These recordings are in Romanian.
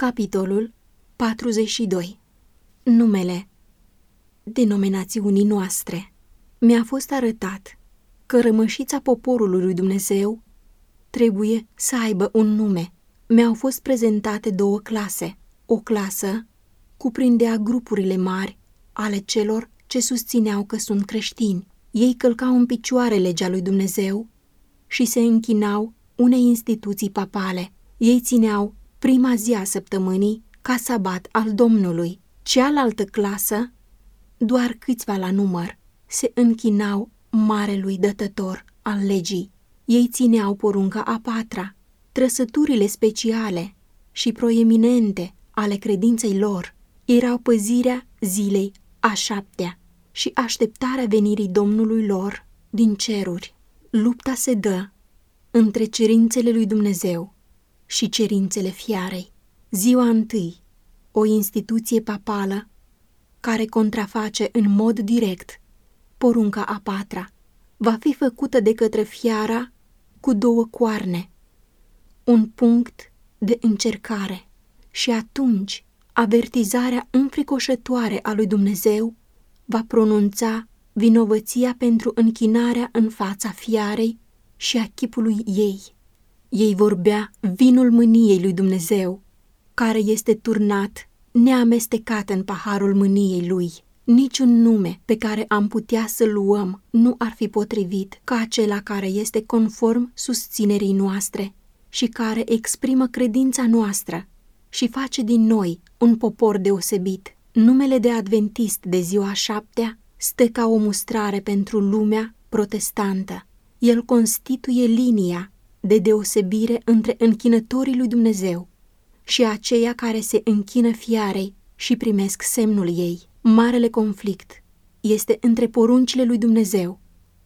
Capitolul 42. Numele denominațiunii noastre. Mi-a fost arătat că rămășița poporului lui Dumnezeu trebuie să aibă un nume. Mi-au fost prezentate 2 clase. O clasă cuprindea grupurile mari ale celor ce susțineau că sunt creștini. Ei călcau în picioare legea lui Dumnezeu și se închinau unei instituții papale. Ei țineau prima zi a săptămânii ca sabat al Domnului. Cealaltă clasă, doar câțiva la număr, se închinau marelui dătător al legii. Ei țineau porunca a 4-a. Trăsăturile speciale și proeminente ale credinței lor erau păzirea zilei a 7-a și așteptarea venirii Domnului lor din ceruri. Lupta se dă între cerințele lui Dumnezeu și cerințele fiarei. Ziua întâi, o instituție papală care contraface în mod direct porunca a 4-a va fi făcută de către fiara cu 2 coarne, un punct de încercare, și atunci avertizarea înfricoșătoare a lui Dumnezeu va pronunța vinovăția pentru închinarea în fața fiarei și a chipului ei. Ei vor bea vinul mâniei lui Dumnezeu, care este turnat neamestecat în paharul mâniei lui. Niciun nume pe care am putea să-l luăm nu ar fi potrivit ca acela care este conform susținerii noastre și care exprimă credința noastră și face din noi un popor deosebit. Numele de adventist de ziua a 7-a stă ca o mustrare pentru lumea protestantă. El constituie linia de deosebire între închinătorii lui Dumnezeu și aceia care se închină fiarei și primesc semnul ei. Marele conflict este între poruncile lui Dumnezeu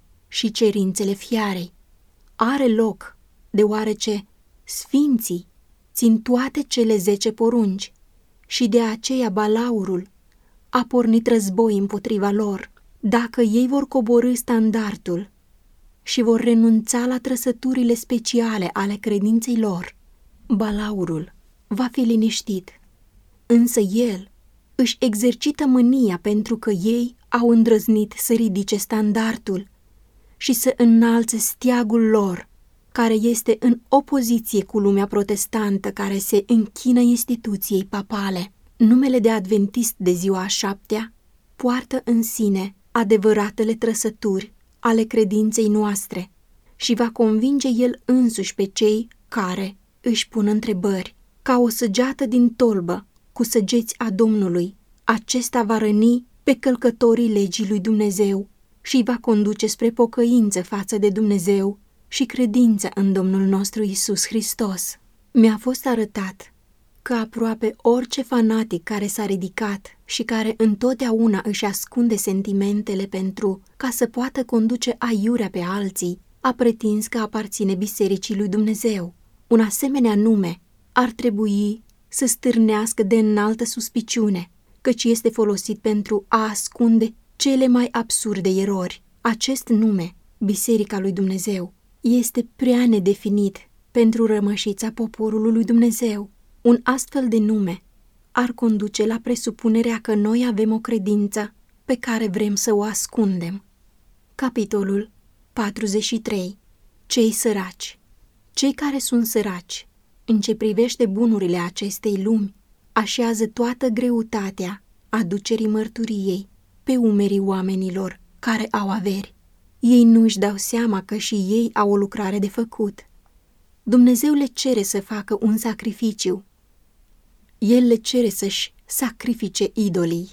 și cerințele fiarei. Are loc deoarece sfinții țin toate cele 10 porunci și de aceea Balaurul a pornit război împotriva lor. Dacă ei vor coborî standardul și vor renunța la trăsăturile speciale ale credinței lor, Balaurul va fi liniștit, însă el își exercită mânia pentru că ei au îndrăznit să ridice standardul și să înalțe steagul lor, care este în opoziție cu lumea protestantă care se închină instituției papale. Numele de adventist de ziua a 7-a poartă în sine adevăratele trăsături ale credinței noastre și va convinge el însuși pe cei care își pun întrebări. Ca o săgeată din tolbă cu săgeți a Domnului, acesta va răni pe călcătorii legii lui Dumnezeu și îi va conduce spre pocăință față de Dumnezeu și credință în Domnul nostru Iisus Hristos. Mi-a fost arătat că aproape orice fanatic care s-a ridicat și care întotdeauna își ascunde sentimentele pentru ca să poată conduce aiurea pe alții, a pretins că aparține Bisericii lui Dumnezeu. Un asemenea nume ar trebui să stârnească de înaltă suspiciune, căci este folosit pentru a ascunde cele mai absurde erori. Acest nume, Biserica lui Dumnezeu, este prea nedefinit pentru rămășița poporului lui Dumnezeu. Un astfel de nume ar conduce la presupunerea că noi avem o credință pe care vrem să o ascundem. Capitolul 43. Cei săraci. Cei care sunt săraci, în ce privește bunurile acestei lumi, așează toată greutatea aducerii mărturiei pe umerii oamenilor care au averi. Ei nu își dau seama că și ei au o lucrare de făcut. Dumnezeu le cere să facă un sacrificiu. El le cere să-și sacrifice idolii.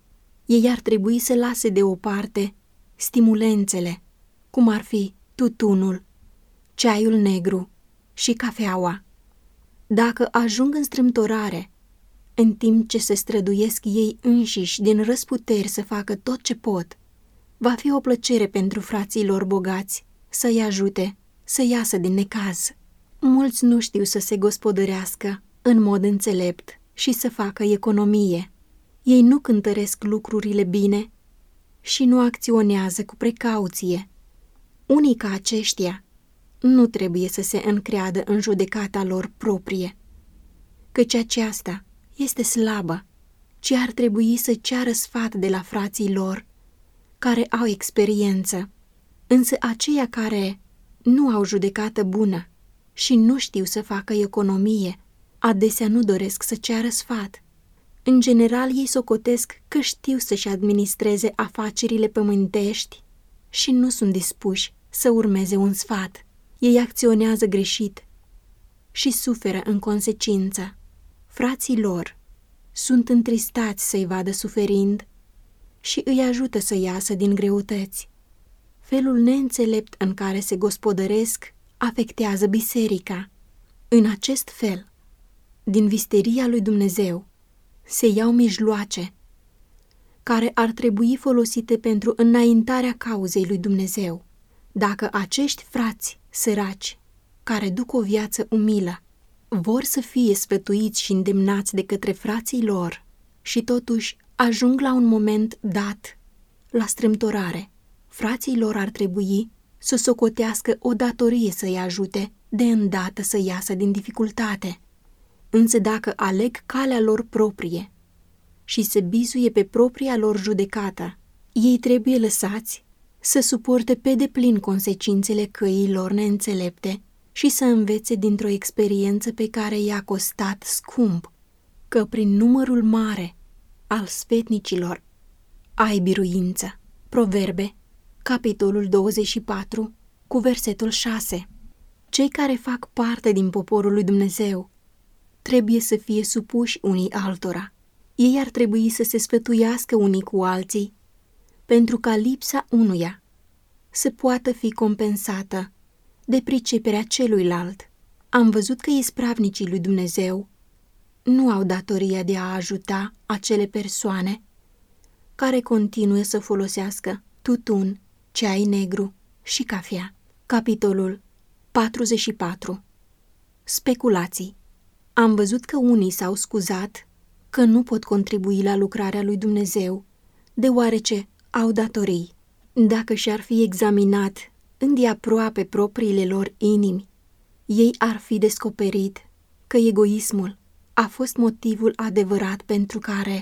Ei ar trebui să lase deoparte stimulențele, cum ar fi tutunul, ceaiul negru și cafeaua. Dacă ajung în strâmtorare, în timp ce se străduiesc ei înșiși din răsputeri să facă tot ce pot, va fi o plăcere pentru frații lor bogați să-i ajute să iasă din necaz. Mulți nu știu să se gospodărească în mod înțelept și să facă economie. Ei nu cântăresc lucrurile bine și nu acționează cu precauție. Unii ca aceștia nu trebuie să se încreadă în judecata lor proprie. căci aceasta este slabă, ci ar trebui să ceară sfat de la frații lor, care au experiență, însă aceia care nu au judecată bună și nu știu să facă economie, adesea nu doresc să ceară sfat. În general, ei socotesc că știu să-și administreze afacerile pământești și nu sunt dispuși să urmeze un sfat. Ei acționează greșit și suferă în consecință. Frații lor sunt întristați să-i vadă suferind și îi ajută să iasă din greutăți. Felul neînțelept în care se gospodăresc afectează biserica. În acest fel, din visteria lui Dumnezeu, se iau mijloace care ar trebui folosite pentru înaintarea cauzei lui Dumnezeu. Dacă acești frați săraci, care duc o viață umilă, vor să fie sfătuiți și îndemnați de către frații lor și totuși ajung la un moment dat la strâmtorare, frații lor ar trebui să socotească o datorie să-i ajute de îndată să iasă din dificultate. Însă dacă aleg calea lor proprie și se bizuie pe propria lor judecată, ei trebuie lăsați să suporte pe deplin consecințele căii lor neînțelepte și să învețe dintr-o experiență pe care i-a costat scump, că prin numărul mare al sfetnicilor ai biruință. Proverbe, capitolul 24, cu versetul 6. Cei care fac parte din poporul lui Dumnezeu trebuie să fie supuși unii altora. Ei ar trebui să se sfătuiască unii cu alții, pentru ca lipsa unuia să poată fi compensată de priceperea celuilalt. Am văzut că ispravnicii lui Dumnezeu nu au datoria de a ajuta acele persoane care continuă să folosească tutun, ceai negru și cafea. Capitolul 44. Speculații. Am văzut că unii s-au scuzat că nu pot contribui la lucrarea lui Dumnezeu, deoarece au datorii. Dacă și-ar fi examinat îndeaproape propriile lor inimi, ei ar fi descoperit că egoismul a fost motivul adevărat pentru care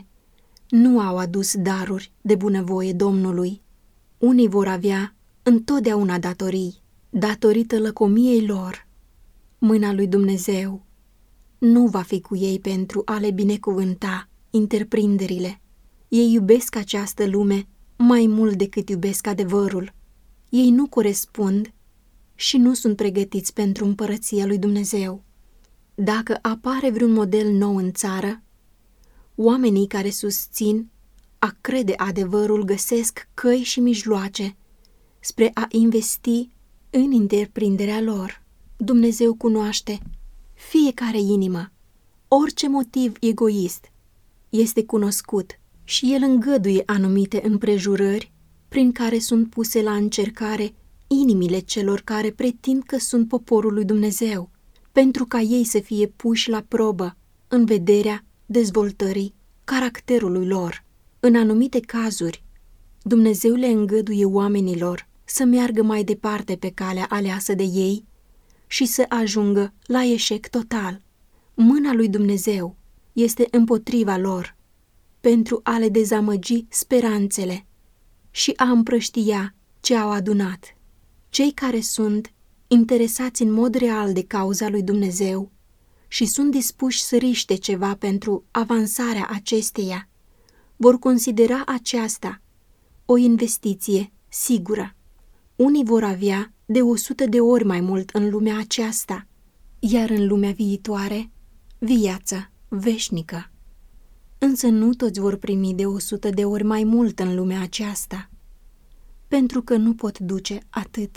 nu au adus daruri de bunăvoie Domnului. Unii vor avea întotdeauna datorii, datorită lăcomiei lor. Mâna lui Dumnezeu nu va fi cu ei pentru a le binecuvânta întreprinderile. Ei iubesc această lume mai mult decât iubesc adevărul. Ei nu corespund și nu sunt pregătiți pentru împărăția lui Dumnezeu. Dacă apare vreun model nou în țară, oamenii care susțin a crede adevărul găsesc căi și mijloace spre a investi în întreprinderea lor. Dumnezeu cunoaște fiecare inimă. Orice motiv egoist este cunoscut și El îngăduie anumite împrejurări prin care sunt puse la încercare inimile celor care pretind că sunt poporul lui Dumnezeu, pentru ca ei să fie puși la probă în vederea dezvoltării caracterului lor. În anumite cazuri, Dumnezeu le îngăduie oamenilor să meargă mai departe pe calea aleasă de ei și să ajungă la eșec total. Mâna lui Dumnezeu este împotriva lor pentru a le dezamăgi speranțele și a împrăștia ce au adunat. Cei care sunt interesați în mod real de cauza lui Dumnezeu și sunt dispuși să riște ceva pentru avansarea acesteia, vor considera aceasta o investiție sigură. Unii vor avea de 100 de ori mai mult în lumea aceasta, iar în lumea viitoare, viață veșnică. Însă nu toți vor primi de 100 de ori mai mult în lumea aceasta, pentru că nu pot duce atât.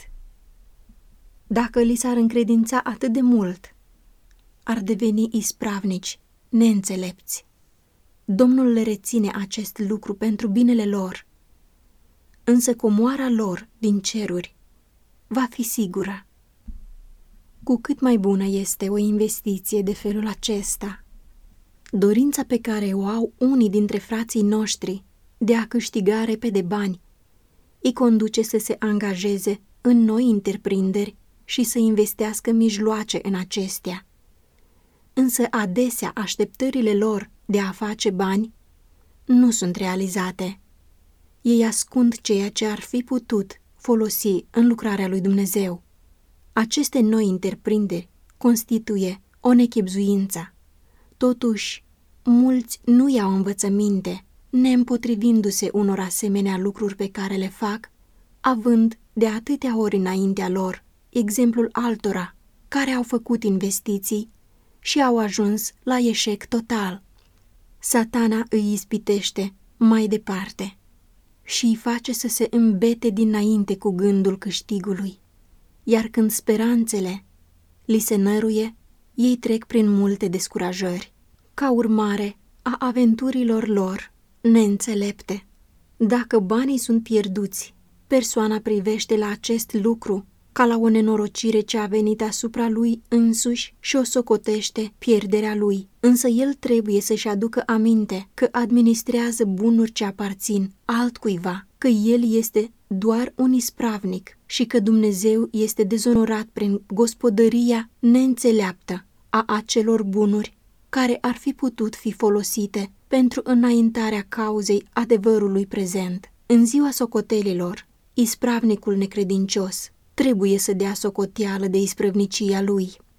Dacă li s-ar încredința atât de mult, ar deveni ispravnici, neînțelepți. Domnul le reține acest lucru pentru binele lor, însă comoara lor din ceruri va fi sigură. Cu cât mai bună este o investiție de felul acesta, dorința pe care o au unii dintre frații noștri de a câștiga repede bani îi conduce să se angajeze în noi întreprinderi și să investească mijloace în acestea. însă adesea așteptările lor de a face bani nu sunt realizate. Ei ascund ceea ce ar fi putut folosi în lucrarea lui Dumnezeu. Aceste noi întreprinderi constituie o nechibzuință. Totuși, mulți nu iau învățăminte, neîmpotrivindu-se unor asemenea lucruri pe care le fac, având de atâtea ori înaintea lor exemplul altora care au făcut investiții și au ajuns la eșec total. Satana îi ispitește mai departe și îi face să se îmbete dinainte cu gândul câștigului, iar când speranțele li se năruie, ei trec prin multe descurajări, ca urmare a aventurilor lor neînțelepte. Dacă banii sunt pierduți, persoana privește la acest lucru ca la o nenorocire ce a venit asupra lui însuși și o socotește pierderea lui. Însă el trebuie să-și aducă aminte că administrează bunuri ce aparțin altcuiva, că el este doar un ispravnic și că Dumnezeu este dezonorat prin gospodăria neînțeleaptă a acelor bunuri care ar fi putut fi folosite pentru înaintarea cauzei adevărului prezent. În ziua socotelilor, ispravnicul necredincios trebuie să dea socoteală de isprăvnicia lui.